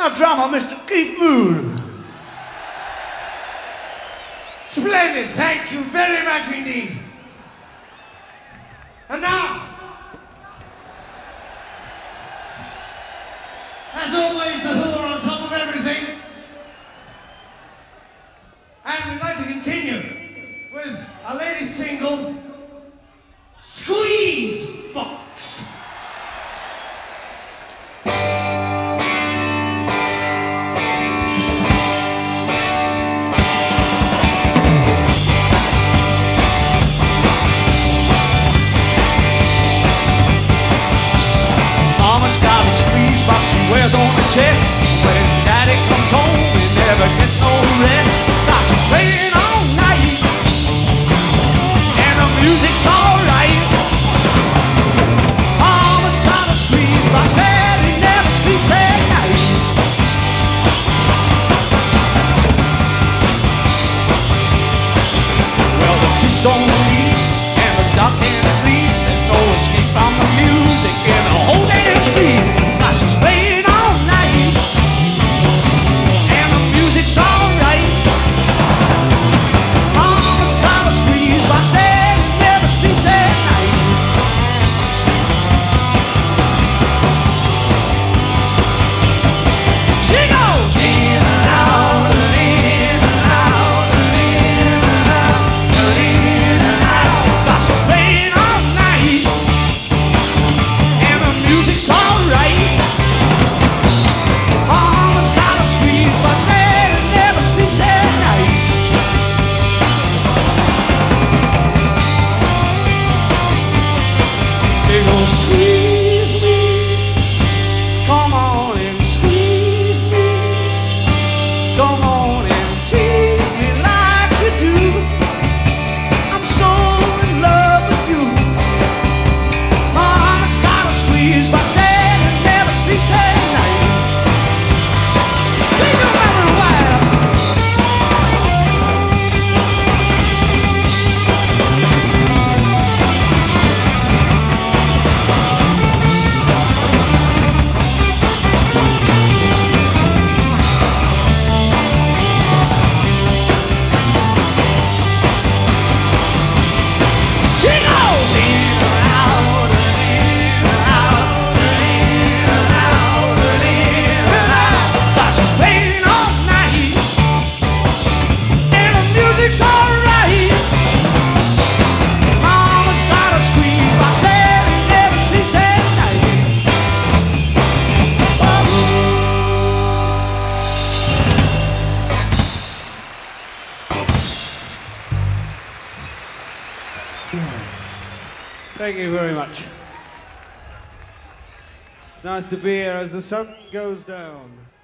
our drummer, Mr. Keith Moon. Splendid, thank you very much indeed. And now, as always, the Who are on top of everything. And we'd like to continue with our latest single, Squeeze Box. Mama's got a squeeze box she wears on her chest. When daddy comes home, he never gets no rest. Now she's playing all night, and the music's alright. Mama's got a squeeze box, daddy never sleeps at night. Well, the kids don't eat, and the dog can't sleep. There's no escape from the music in the whole damn street. Now she's playing all night, and the music's alright. Mama's got a squeeze box, daddy never sleeps at night. She goes in and out, and in and out, and in and out, and in and out. Now she's playing all night, and the music's alright. Mama's got a squeeze box, daddy never sleeps at night. She goes, squeeze me, come on and squeeze me, come on and tease me like you do. I'm so in love with you. Mama's got a squeeze box, daddy never sleeps at night. Squeeze your mama wild. She goes in and out, and in and out, and in and out, and in and out. Now she's playing all night, and the music's alright. Mama's got a squeeze box, daddy never sleeps at night. Thank you very much. It's nice to be here as the sun goes down.